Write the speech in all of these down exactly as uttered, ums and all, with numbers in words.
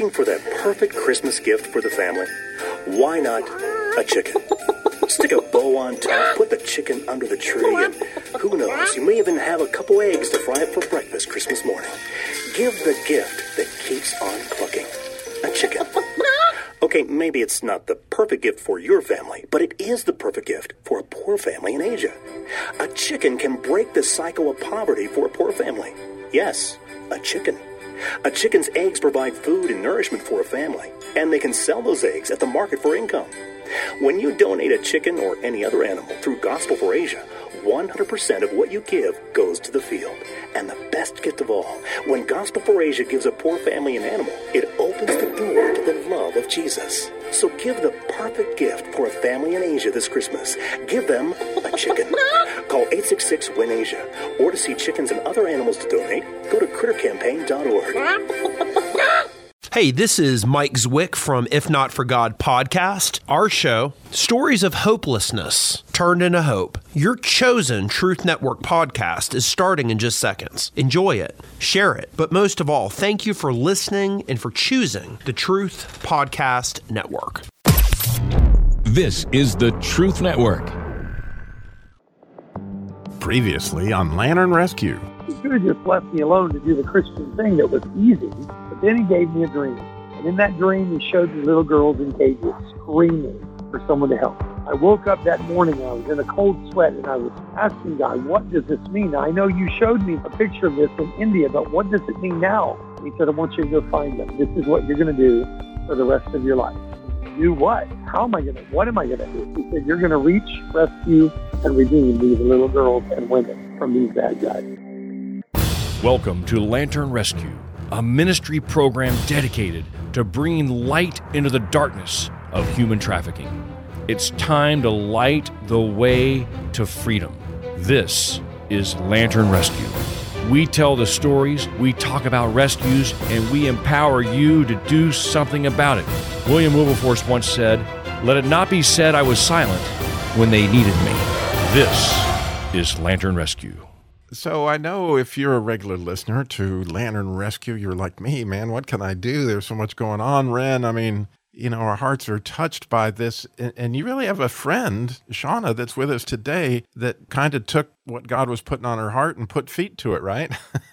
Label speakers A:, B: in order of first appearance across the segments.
A: Looking for that perfect Christmas gift for the family? Why not a chicken? Stick a bow on top, put the chicken under the tree, and who knows, you may even have a couple eggs to fry up for breakfast Christmas morning. Give the gift that keeps on clucking. A chicken. Okay, maybe it's not the perfect gift for your family, but it is the perfect gift for a poor family in Asia. A chicken can break the cycle of poverty for a poor family. Yes, a chicken. A chicken's eggs provide food and nourishment for a family, and they can sell those eggs at the market for income. When you donate a chicken or any other animal through Gospel for Asia, one hundred percent of what you give goes to the field. And the best gift of all, when Gospel for Asia gives a poor family an animal, it opens the door to the love of Jesus. So give the perfect gift for a family in Asia this Christmas. Give them a chicken. Call eight six six, W I N, Asia. Or to see chickens and other animals to donate, go to critter campaign dot org.
B: Hey, this is Mike Zwick from If Not For God podcast. Our show, stories of hopelessness turned into hope. Your chosen Truth Network podcast is starting in just seconds. Enjoy it, share it, but most of all, thank you for listening and for choosing the Truth Podcast Network.
C: This is the Truth Network.
D: Previously on Lantern Rescue.
E: He could have just left me alone to do the Christian thing that was easy, but then he gave me a dream. And in that dream, he showed me little girls in cages screaming for someone to help. I woke up that morning, I was in a cold sweat, and I was asking God, what does this mean? Now, I know you showed me a picture of this in India, but what does it mean now? He said, I want you to go find them. This is what you're going to do for the rest of your life. Do what? How am I going to, what am I going to do? He said, you're going to reach, rescue, and redeem these little girls and women from these bad guys.
C: Welcome to Lantern Rescue, a ministry program dedicated to bringing light into the darkness of human trafficking. It's time to light the way to freedom. This is Lantern Rescue. We tell the stories, we talk about rescues, and we empower you to do something about it. William Wilberforce once said, "Let it not be said I was silent when they needed me." This is Lantern Rescue.
D: So I know if you're a regular listener to Lantern Rescue, you're like me, man, what can I do? There's so much going on, Ren. I mean, you know, our hearts are touched by this. And, and you really have a friend, Shauna, that's with us today that kind of took what God was putting on her heart and put feet to it, right?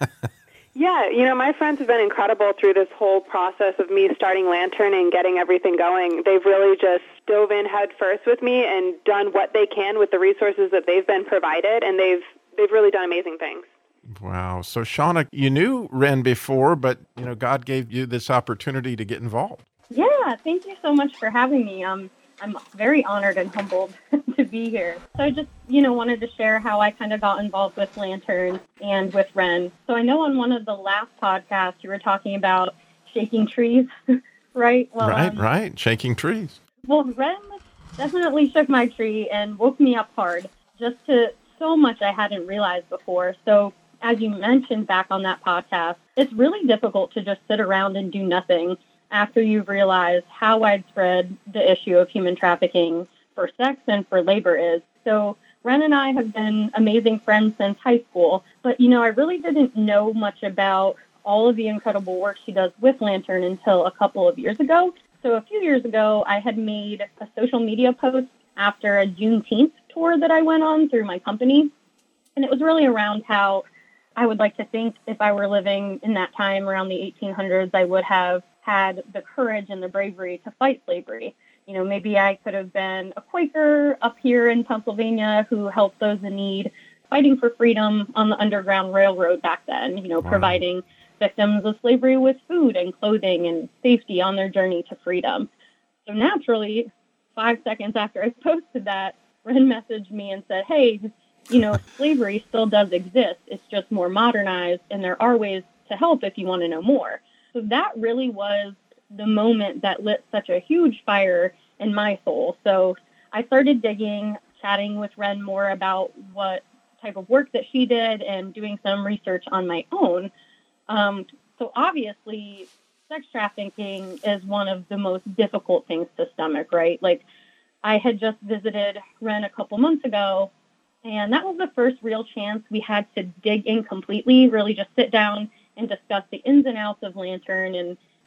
F: Yeah, you know, my friends have been incredible through this whole process of me starting Lantern and getting everything going. They've really just dove in head first with me and done what they can with the resources that they've been provided, and they've they've really done amazing things.
D: Wow. So, Shauna, you knew Ren before, but, you know, God gave you this opportunity to get involved.
G: Yeah, thank you so much for having me. Um, I'm very honored and humbled to be here. So I just, you know, wanted to share how I kind of got involved with Lantern and with Ren. So I know on one of the last podcasts you were talking about shaking trees, right? Well,
D: right,
G: um,
D: right. Shaking trees.
G: Well, Ren definitely shook my tree and woke me up hard just to so much I hadn't realized before. So as you mentioned back on that podcast, it's really difficult to just sit around and do nothing after you've realized how widespread the issue of human trafficking for sex and for labor is. So Ren and I have been amazing friends since high school, but, you know, I really didn't know much about all of the incredible work she does with Lantern until a couple of years ago. So a few years ago, I had made a social media post after a Juneteenth tour that I went on through my company, and it was really around how I would like to think if I were living in that time around the eighteen hundreds, I would have had the courage and the bravery to fight slavery. You know, maybe I could have been a Quaker up here in Pennsylvania who helped those in need, fighting for freedom on the Underground Railroad back then, you know, wow. providing victims of slavery with food and clothing and safety on their journey to freedom. So naturally, five seconds after I posted that, Ren messaged me and said, hey, you know, slavery still does exist. It's just more modernized, and there are ways to help if you want to know more. So that really was the moment that lit such a huge fire in my soul. So I started digging, chatting with Ren more about what type of work that she did and doing some research on my own. Um, so obviously, sex trafficking is one of the most difficult things to stomach, right? Like, I had just visited Ren a couple months ago, and that was the first real chance we had to dig in completely, really just sit down and discuss the ins and outs of Lantern and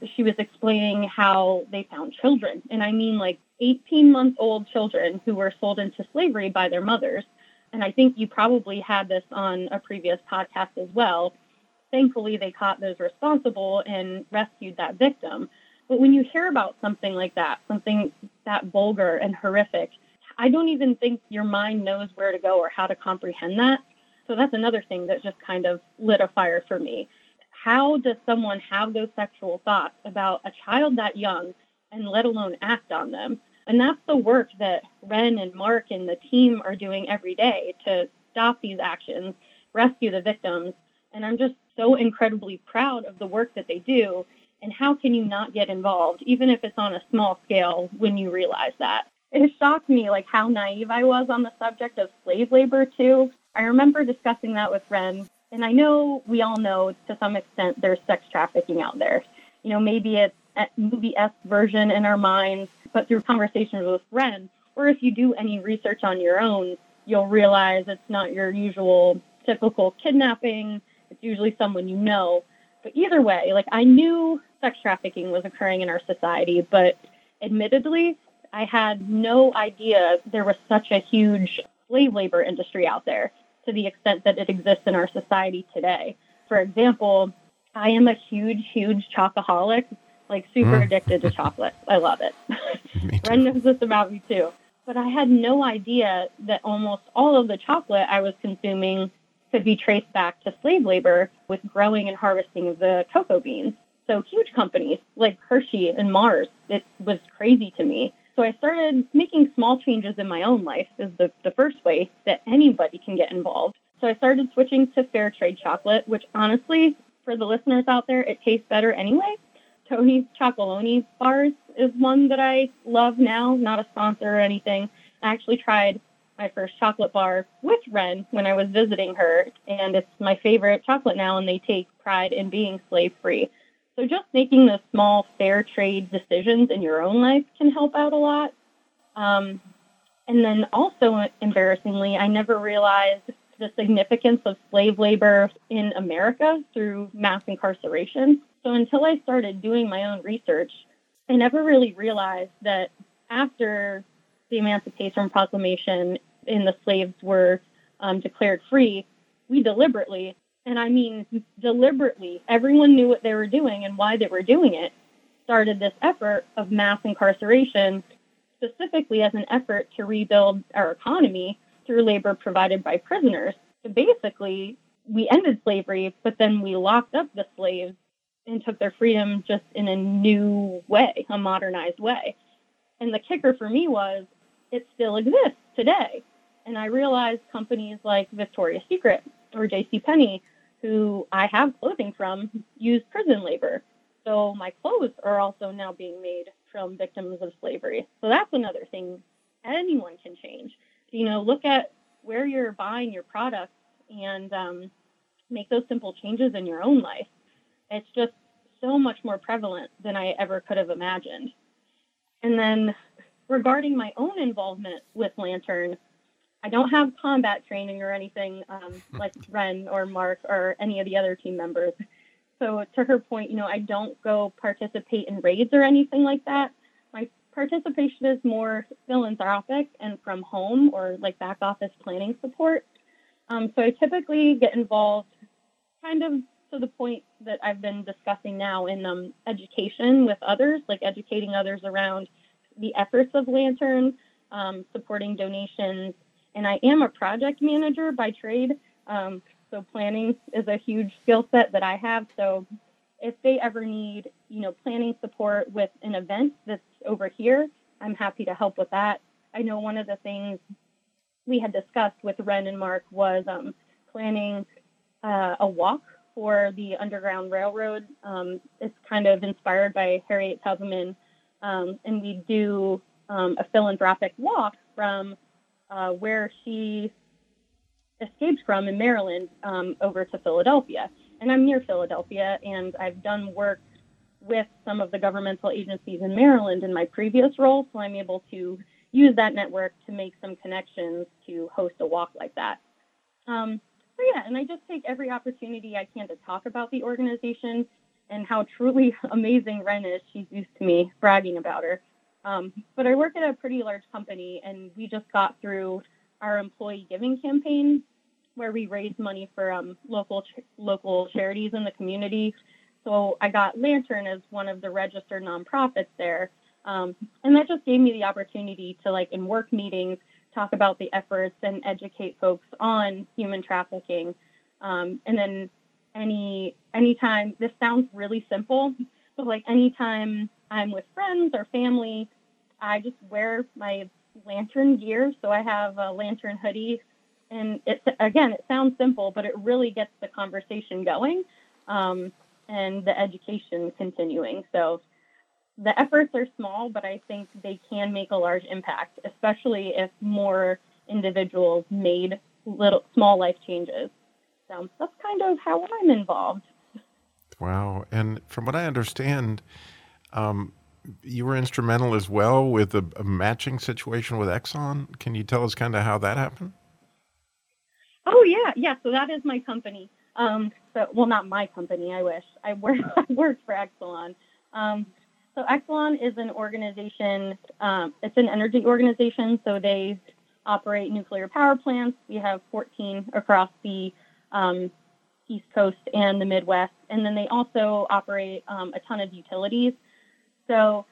G: she was explaining how they found children. And I mean like eighteen-month-old children who were sold into slavery by their mothers. And I think you probably had this on a previous podcast as well. Thankfully, they caught those responsible and rescued that victim. But when you hear about something like that, something that vulgar and horrific, I don't even think your mind knows where to go or how to comprehend that. So that's another thing that just kind of lit a fire for me. How does someone have those sexual thoughts about a child that young and let alone act on them? And that's the work that Ren and Mark and the team are doing every day to stop these actions, rescue the victims. And I'm just so incredibly proud of the work that they do. And how can you not get involved, even if it's on a small scale, when you realize that? It shocked me, like, how naive I was on the subject of slave labor, too. I remember discussing that with Ren. And I know we all know to some extent there's sex trafficking out there. You know, maybe it's a movie-esque version in our minds, but through conversations with Ren, or if you do any research on your own, you'll realize it's not your usual typical kidnapping. It's usually someone you know. But either way, like, I knew sex trafficking was occurring in our society, but admittedly, I had no idea there was such a huge slave labor industry out there to the extent that it exists in our society today. For example, I am a huge, huge chocoholic, like super mm. addicted to chocolate. I love it. Ren knows this about me too. But I had no idea that almost all of the chocolate I was consuming could be traced back to slave labor with growing and harvesting of the cocoa beans. So huge companies like Hershey and Mars, it was crazy to me. So I started making small changes in my own life is the, the first way that anybody can get involved. So I started switching to fair trade chocolate, which honestly, for the listeners out there, it tastes better anyway. Tony's Chocolonely bars is one that I love now, not a sponsor or anything. I actually tried my first chocolate bar with Ren when I was visiting her, and it's my favorite chocolate now, and they take pride in being slave-free. So just making the small fair trade decisions in your own life can help out a lot. Um, and then also, embarrassingly, I never realized the significance of slave labor in America through mass incarceration. So until I started doing my own research, I never really realized that after the Emancipation Proclamation and the slaves were um, declared free, we deliberately, and I mean deliberately, everyone knew what they were doing and why they were doing it, started this effort of mass incarceration, specifically as an effort to rebuild our economy through labor provided by prisoners. So basically, we ended slavery, but then we locked up the slaves and took their freedom just in a new way, a modernized way. And the kicker for me was it still exists today. And I realized companies like Victoria's Secret or JCPenney, who I have clothing from, use prison labor. So my clothes are also now being made from victims of slavery. So that's another thing anyone can change. You know, look at where you're buying your products and um, make those simple changes in your own life. It's just so much more prevalent than I ever could have imagined. And then regarding my own involvement with Lantern, I don't have combat training or anything um, like Ren or Mark or any of the other team members. So to her point, you know, I don't go participate in raids or anything like that. My participation is more philanthropic and from home or like back office planning support. Um, so I typically get involved kind of to the point that I've been discussing now in um, education with others, like educating others around the efforts of Lantern, um, supporting donations. And I am a project manager by trade. Um, so planning is a huge skill set that I have. So if they ever need, you know, planning support with an event that's over here, I'm happy to help with that. I know one of the things we had discussed with Ren and Mark was um, planning uh, a walk for the Underground Railroad. Um, it's kind of inspired by Harriet Tubman, um, and we do um, a philanthropic walk from uh, where she escaped from in Maryland um, over to Philadelphia. And I'm near Philadelphia, and I've done work with some of the governmental agencies in Maryland in my previous role, so I'm able to use that network to make some connections to host a walk like that. Um, so yeah, and I just take every opportunity I can to talk about the organization and how truly amazing Ren is. She's used to me bragging about her. Um, but I work at a pretty large company, and we just got through our employee giving campaign where we raise money for um, local ch- local charities in the community. So I got Lantern as one of the registered nonprofits there. Um, and that just gave me the opportunity to, like, in work meetings, talk about the efforts and educate folks on human trafficking. Um, and then any anytime, this sounds really simple, but like anytime I'm with friends or family, I just wear my Lantern gear. So I have a Lantern hoodie. And it, again, it sounds simple, but it really gets the conversation going um, and the education continuing. So the efforts are small, but I think they can make a large impact, especially if more individuals made little small life changes. So that's kind of how I'm involved.
D: Wow. And from what I understand, um, you were instrumental as well with a, a matching situation with Exxon. Can you tell us kind of how that happened?
G: Oh, yeah. Yeah. So that is my company. Um, so, well, not my company. I wish. I work, I work for Exxon. Um, so Exxon is an organization. Um, it's an energy organization. So they operate nuclear power plants. We have fourteen across the um, East Coast and the Midwest. And then they also operate um, a ton of utilities. So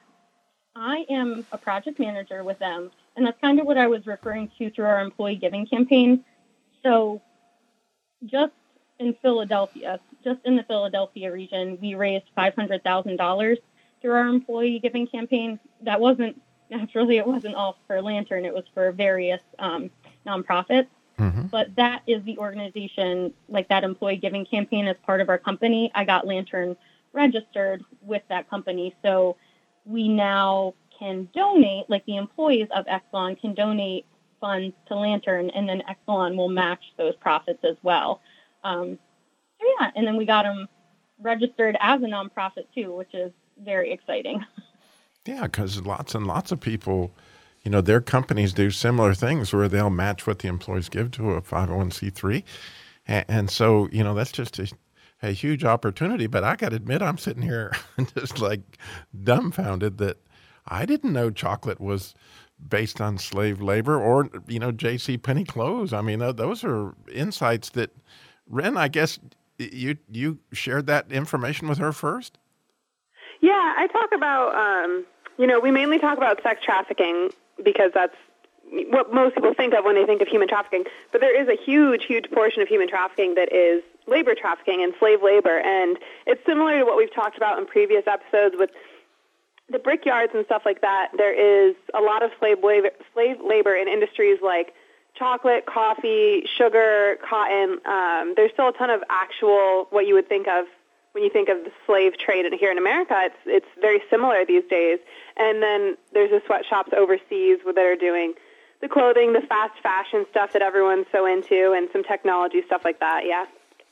G: I am a project manager with them. And that's kind of what I was referring to through our employee giving campaign. So just in Philadelphia, just in the Philadelphia region, we raised five hundred thousand dollars through our employee giving campaign. That wasn't, naturally, it wasn't all for Lantern. It was for various um, nonprofits. Mm-hmm. But that is the organization, like that employee giving campaign as part of our company. I got Lantern registered with that company. So we now can donate, like the employees of Exxon can donate funds to Lantern, and then Exxon will match those profits as well. Um, so yeah, and then we got them registered as a nonprofit too, which is very exciting.
D: Yeah, because lots and lots of people, you know, their companies do similar things where they'll match what the employees give to a five oh one c three. And, and so, you know, that's just a, a huge opportunity. But I got to admit, I'm sitting here just like dumbfounded that I didn't know chocolate was based on slave labor or, you know, J C Penney clothes. I mean, those are insights that, Ren, I guess you you shared that information with her first?
F: Yeah, I talk about, um, you know, we mainly talk about sex trafficking because that's what most people think of when they think of human trafficking. But there is a huge, huge portion of human trafficking that is labor trafficking and slave labor. And it's similar to what we've talked about in previous episodes with the brickyards and stuff like that. There is a lot of slave labor, slave labor in industries like chocolate, coffee, sugar, cotton. Um, there's still a ton of actual, what you would think of when you think of the slave trade here in America. It's it's very similar these days. And then there's the sweatshops overseas that are doing the clothing, the fast fashion stuff that everyone's so into, and some technology stuff like that, yeah.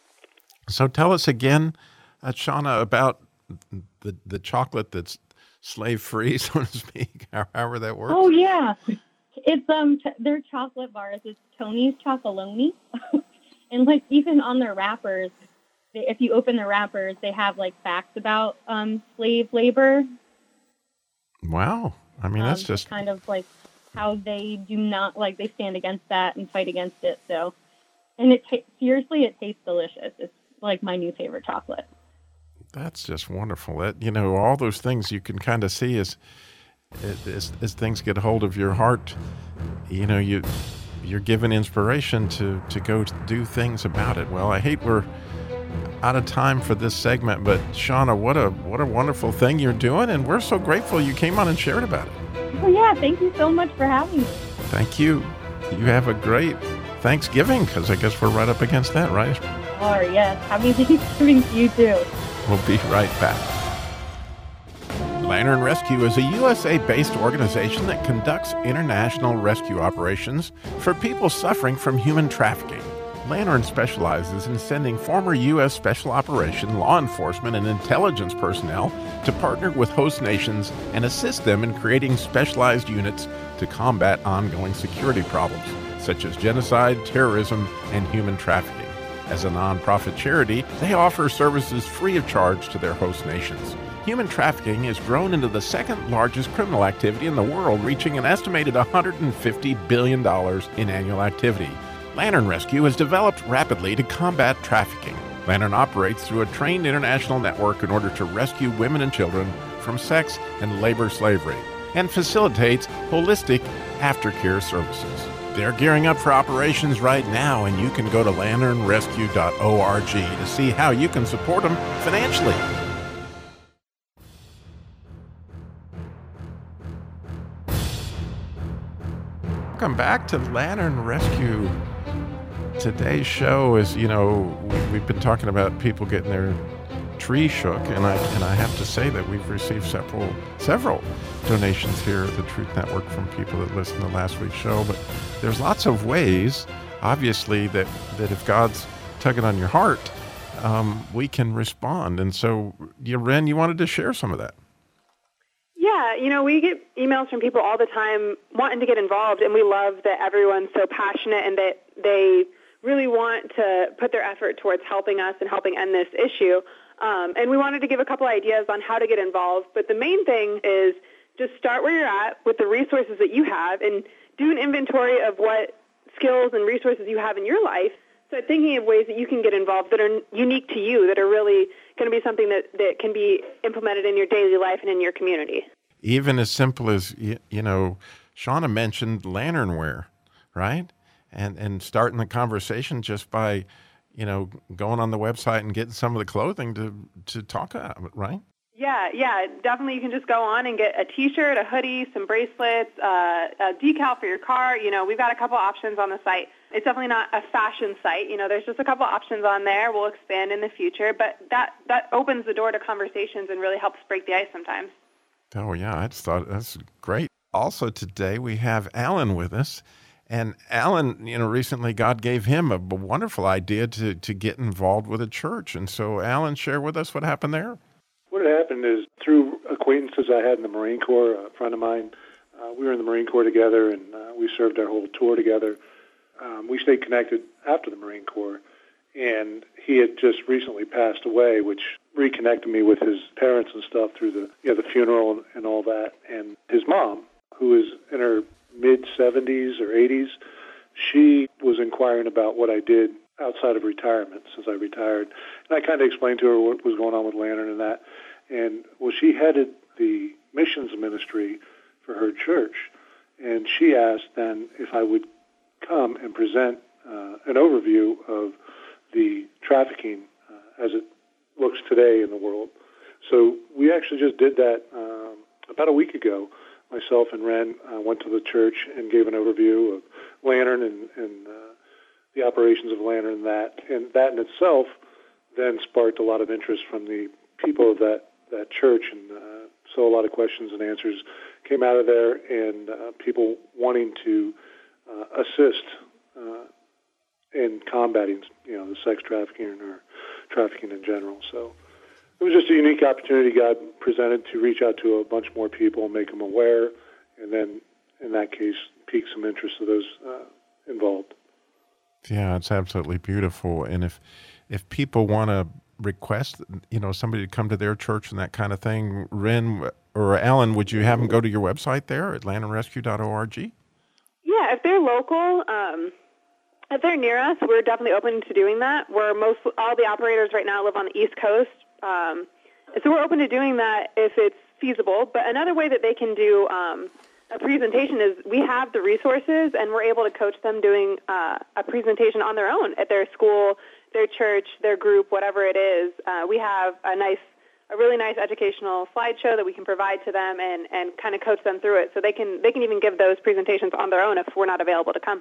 D: So tell us again, uh, Shauna, about the the chocolate that's slave-free, so to speak, however that works.
G: Oh, yeah. It's um, t- they're chocolate bars. It's Tony's Chocolonely. And, like, even on their wrappers, they, if you open the wrappers, they have, like, facts about um, slave labor.
D: Wow. I mean, that's um, just...
G: kind of, like, how they do not, like, they stand against that and fight against it, so... And it t- seriously, it tastes delicious. It's, like, my new favorite chocolate.
D: That's just wonderful. That, you know, all those things you can kind of see as, as as things get a hold of your heart. You know, you you're given inspiration to to go do things about it. Well, I hate we're out of time for this segment, but Shauna, what a what a wonderful thing you're doing, and we're so grateful you came on and shared about it.
G: Well, yeah, thank you so much for having me.
D: Thank you. You have a great Thanksgiving, because I guess we're right up against that, right?
G: Oh yes, happy Thanksgiving to you too.
D: We'll be right back. Lantern Rescue is a U S A-based organization that conducts international rescue operations for people suffering from human trafficking. Lantern specializes in sending former U S Special Operation, law enforcement, and intelligence personnel to partner with host nations and assist them in creating specialized units to combat ongoing security problems, such as genocide, terrorism, and human trafficking. As a nonprofit charity, they offer services free of charge to their host nations. Human trafficking has grown into the second largest criminal activity in the world, reaching an estimated one hundred fifty billion dollars in annual activity. Lantern Rescue has developed rapidly to combat trafficking. Lantern operates through a trained international network in order to rescue women and children from sex and labor slavery, and facilitates holistic aftercare services. They're gearing up for operations right now, and you can go to lantern rescue dot org to see how you can support them financially. Welcome back to Lantern Rescue. Today's show is, you know, we've been talking about people getting their tree shook, and I and I have to say that we've received several several donations here at the Truth Network from people that listened to last week's show. But there's lots of ways, obviously, that, that if God's tugging on your heart, um, we can respond. And so, you, Ren, you wanted to share some of that.
F: Yeah, you know, we get emails from people all the time wanting to get involved, and we love that everyone's so passionate and that they really want to put their effort towards helping us and helping end this issue. Um, and we wanted to give a couple ideas on how to get involved. But the main thing is just start where you're at with the resources that you have and do an inventory of what skills and resources you have in your life. So thinking of ways that you can get involved that are unique to you, that are really going to be something that, that can be implemented in your daily life and in your community.
D: Even as simple as, you, you know, Shauna mentioned lanternware, right? And and starting the conversation just by, you know, going on the website and getting some of the clothing to, to talk about it, right?
F: Yeah, yeah, definitely. You can just go on and get a T-shirt, a hoodie, some bracelets, uh, a decal for your car. You know, we've got a couple options on the site. It's definitely not a fashion site. You know, there's just a couple options on there. We'll expand in the future, but that, that opens the door to conversations and really helps break the ice sometimes.
D: Oh, yeah, I just thought that's great. Also today we have Alan with us. And Alan, you know, recently God gave him a wonderful idea to, to get involved with a church. And so, Alan, share with us what happened there.
H: What had happened is through acquaintances I had in the Marine Corps, a friend of mine, uh, we were in the Marine Corps together, and uh, we served our whole tour together. Um, we stayed connected after the Marine Corps, and he had just recently passed away, which reconnected me with his parents and stuff through the, you know, the funeral and, and all that. And his mom, who is in her mid-seventies or eighties, she was inquiring about what I did outside of retirement since I retired. And I kind of explained to her what was going on with Lantern and that. And, well, she headed the missions ministry for her church. And she asked then if I would come and present uh, an overview of the trafficking uh, as it looks today in the world. So we actually just did that um, about a week ago. Myself and Ren uh, went to the church and gave an overview of Lantern and, and uh, the operations of Lantern and that. And that in itself then sparked a lot of interest from the people of that, that church. And uh, so a lot of questions and answers came out of there, and uh, people wanting to uh, assist uh, in combating, you know, the sex trafficking or trafficking in general. So it was just a unique opportunity God presented to reach out to a bunch more people and make them aware, and then, in that case, pique some interest of those uh, involved.
D: Yeah, it's absolutely beautiful. And if if people want to request, you know, somebody to come to their church and that kind of thing, Ren or Alan, would you have them go to your website there at lantern rescue dot org?
F: Yeah, if they're local, um, if they're near us, we're definitely open to doing that. We're most all the operators right now live on the East Coast. Um, so we're open to doing that if it's feasible. But another way that they can do um, a presentation is we have the resources, and we're able to coach them doing uh, a presentation on their own at their school, their church, their group, whatever it is. Uh, we have a nice, a really nice educational slideshow that we can provide to them and, and kind of coach them through it. So they can they can even give those presentations on their own if we're not available to come.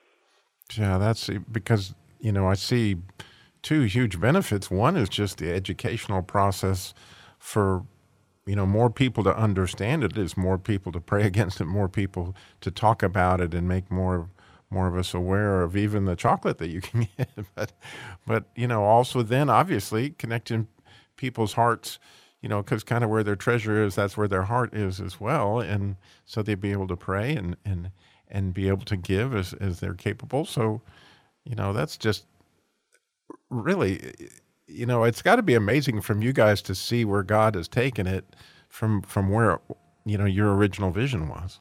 D: Yeah, that's because, you know, I see two huge benefits. One is just the educational process for, you know, more people to understand it, is more people to pray against it, more people to talk about it and make more more of us aware of even the chocolate that you can get. But, but you know, also then obviously connecting people's hearts, you know, because kind of where their treasure is, that's where their heart is as well. And so they'd be able to pray and, and, and be able to give as, as they're capable. So, you know, that's just really, you know, it's got to be amazing from you guys to see where God has taken it from from where, you know, your original vision was.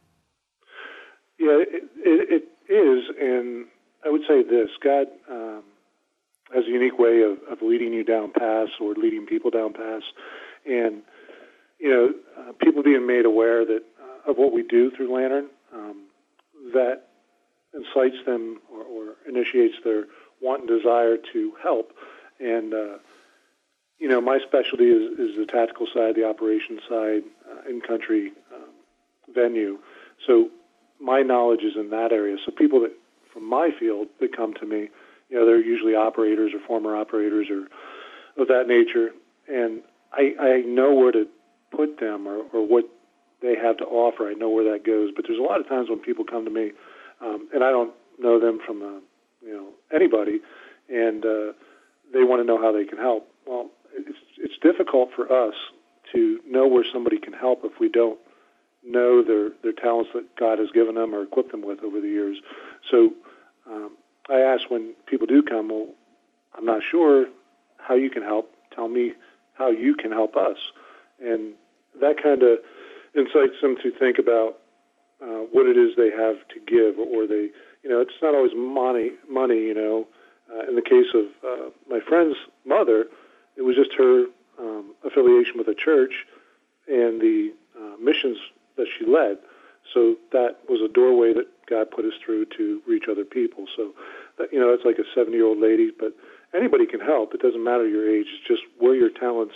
H: Yeah, it, it, it is, and I would say this: God um, has a unique way of, of leading you down paths or leading people down paths, and you know, uh, people being made aware that uh, of what we do through Lantern, um, that incites them or, or initiates their want and desire to help. And uh, you know, my specialty is, is the tactical side, the operations side, uh, in-country um, venue. So my knowledge is in that area. So people that from my field that come to me, you know, they're usually operators or former operators or of that nature, and I, I know where to put them or, or what they have to offer. I know where that goes. But there's a lot of times when people come to me, um, and I don't know them from uh, you know anybody, and uh, they want to know how they can help. Well, it's it's difficult for us to know where somebody can help if we don't know their their talents that God has given them or equipped them with over the years. So um, I ask when people do come, well, I'm not sure how you can help. Tell me how you can help us. And that kind of incites them to think about uh, what it is they have to give, or they, you know, it's not always money, money, you know. Uh, in the case of uh, my friend's mother, it was just her um, affiliation with a church and the uh, missions that she led. So that was a doorway that God put us through to reach other people. So, that, you know, that's like a seventy-year-old lady, but anybody can help. It doesn't matter your age. It's just where your talents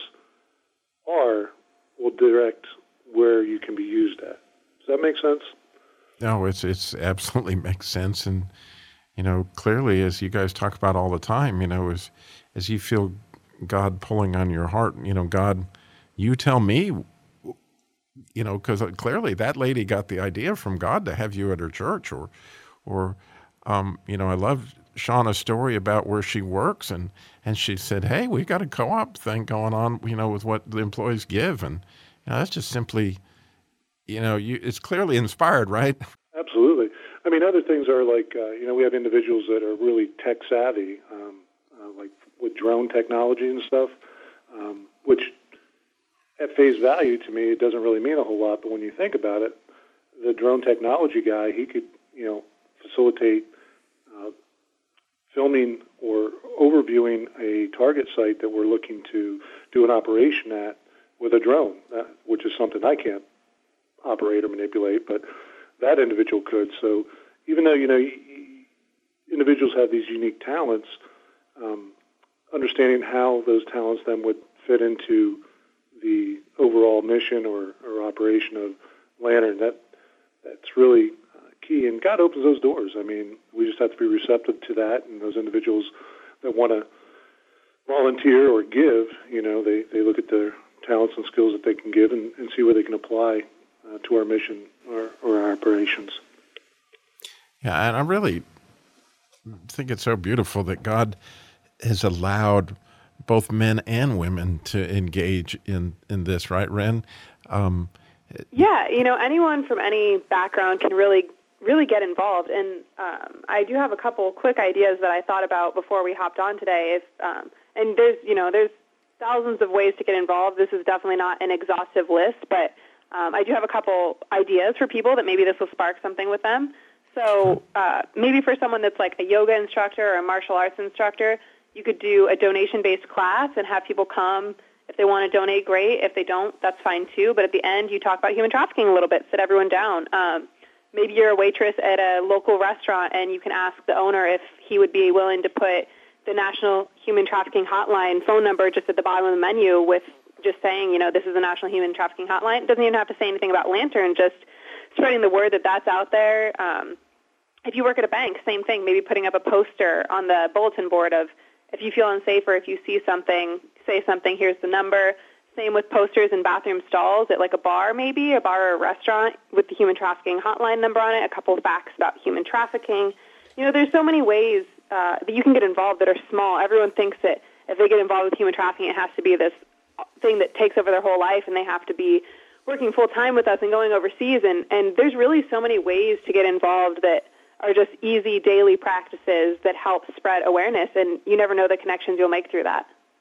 H: are will direct where you can be used at. Does that make sense?
D: No, it's it's absolutely makes sense. And, you know, clearly, as you guys talk about all the time, you know, as, as you feel God pulling on your heart, you know, God, you tell me, you know, because clearly that lady got the idea from God to have you at her church, or, or, um, you know, I love Shauna's story about where she works, and, and she said, hey, we've got a co-op thing going on, you know, with what the employees give. And, you know, that's just simply, you know, you, it's clearly inspired, right?
H: Absolutely. I mean, other things are like, uh, you know, we have individuals that are really tech savvy, um, uh, like with drone technology and stuff, um, which at face value to me, it doesn't really mean a whole lot. But when you think about it, the drone technology guy, he could, you know, facilitate uh, filming or overviewing a target site that we're looking to do an operation at with a drone, uh, which is something I can't operate or manipulate, but that individual could. So even though, you know, individuals have these unique talents, um, understanding how those talents then would fit into the overall mission or, or operation of Lantern, that that's really uh, key. And God opens those doors. I mean, we just have to be receptive to that, and those individuals that want to volunteer or give, you know, they, they look at their talents and skills that they can give and, and see where they can apply uh, to our mission or, or our operations.
D: Yeah, and I really think it's so beautiful that God has allowed both men and women to engage in, in this, right, Ren? Um,
F: yeah, you know, anyone from any background can really, really get involved. And um, I do have a couple quick ideas that I thought about before we hopped on today. If, um, and there's, you know, there's thousands of ways to get involved. This is definitely not an exhaustive list, but um, I do have a couple ideas for people that maybe this will spark something with them. So uh, maybe for someone that's like a yoga instructor or a martial arts instructor, you could do a donation-based class and have people come. If they want to donate, great. If they don't, that's fine too. But at the end, you talk about human trafficking a little bit, sit everyone down. Um, maybe you're a waitress at a local restaurant, and you can ask the owner if he would be willing to put the National Human Trafficking Hotline phone number just at the bottom of the menu with just saying, you know, this is the National Human Trafficking Hotline. It doesn't even have to say anything about Lantern, just spreading the word that that's out there. Um, if you work at a bank, same thing, maybe putting up a poster on the bulletin board of, if you feel unsafe or if you see something, say something, here's the number. Same with posters in bathroom stalls at like a bar maybe, a bar or a restaurant with the human trafficking hotline number on it, a couple of facts about human trafficking. You know, there's so many ways uh, that you can get involved that are small. Everyone thinks that if they get involved with human trafficking, it has to be this thing that takes over their whole life and they have to be working full-time with us and going overseas. And, and there's really so many ways to get involved that are just easy daily practices that help spread awareness, and you never know the connections you'll make through that.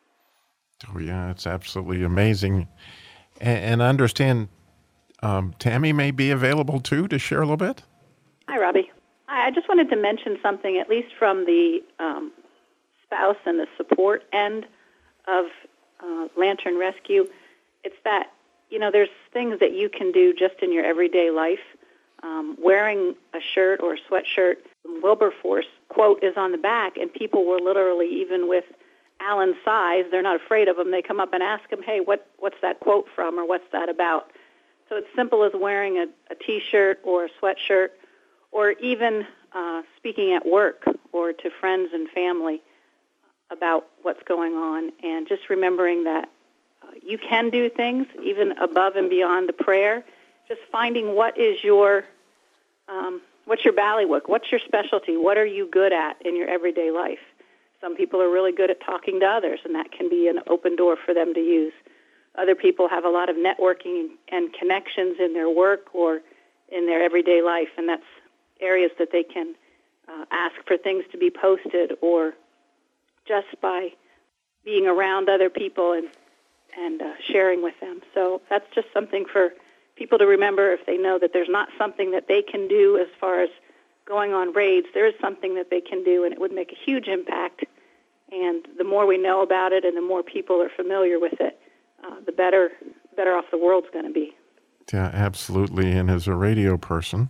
D: Oh, yeah, it's absolutely amazing. And, and I understand um, Tammy may be available, too, to share a little bit.
I: Hi, Robbie. I just wanted to mention something, at least from the um, spouse and the support end of uh, Lantern Rescue. It's that, you know, there's things that you can do just in your everyday life. Um, wearing a shirt or a sweatshirt, Wilberforce quote is on the back, and people were literally, even with Alan's size, they're not afraid of him. They come up and ask him, hey, what, what's that quote from, or what's that about? So it's simple as wearing a, a T-shirt or a sweatshirt, or even uh, speaking at work or to friends and family about what's going on, and just remembering that uh, you can do things even above and beyond the prayer. Just finding what is your, um, what's your ballywick, what's your specialty, what are you good at in your everyday life. Some people are really good at talking to others, and that can be an open door for them to use. Other people have a lot of networking and connections in their work or in their everyday life, and that's areas that they can uh, ask for things to be posted, or just by being around other people and, and uh, sharing with them. So that's just something for people to remember. If they know that there's not something that they can do as far as going on raids, there is something that they can do, and it would make a huge impact. And the more we know about it and the more people are familiar with it, uh, the better better off the world's going to be.
D: Yeah, absolutely. And as a radio person,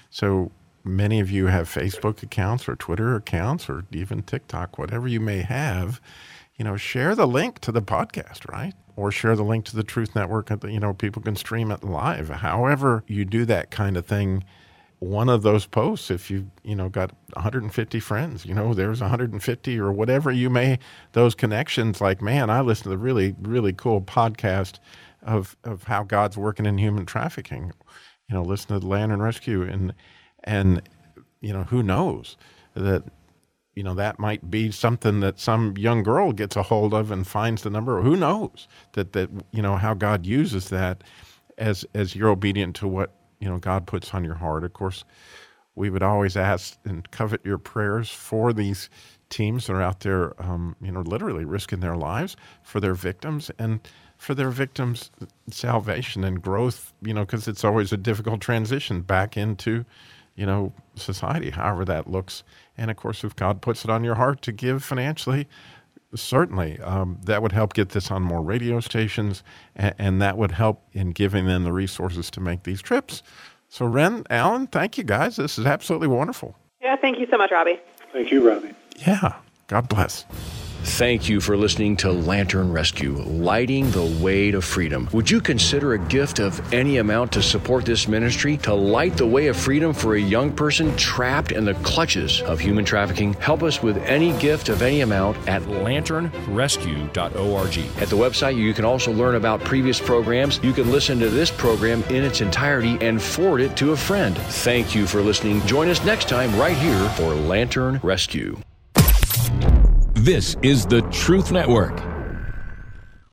D: so many of you have Facebook accounts or Twitter accounts or even TikTok, whatever you may have, you know, share the link to the podcast, right? Or share the link to the Truth Network. You know, people can stream it live. However you do that kind of thing, one of those posts, if you, you know, got one hundred fifty friends, you know, there's one hundred fifty or whatever you may, those connections, like, man, I listened to the really, really cool podcast of, of how God's working in human trafficking, you know, listen to the Lantern Rescue, and, and, you know, who knows that, you know, that might be something that some young girl gets a hold of and finds the number. Who knows that, that, you know, how God uses that as, as you're obedient to what, you know, God puts on your heart. Of course, we would always ask and covet your prayers for these teams that are out there, um, you know, literally risking their lives for their victims and for their victims' salvation and growth, you know, because it's always a difficult transition back into, you know, society, however that looks. And of course, if God puts it on your heart to give financially, certainly um, that would help get this on more radio stations, and, and that would help in giving them the resources to make these trips. So Ren, Alan, thank you guys. This is absolutely wonderful.
F: Yeah, thank you so much, Robbie.
H: Thank you, Robbie.
D: Yeah, God bless.
C: Thank you for listening to Lantern Rescue, lighting the way to freedom. Would you consider a gift of any amount to support this ministry, to light the way of freedom for a young person trapped in the clutches of human trafficking? Help us with any gift of any amount at lantern rescue dot org. At the website, you can also learn about previous programs. You can listen to this program in its entirety and forward it to a friend. Thank you for listening. Join us next time right here for Lantern Rescue.
J: This is the Truth Network.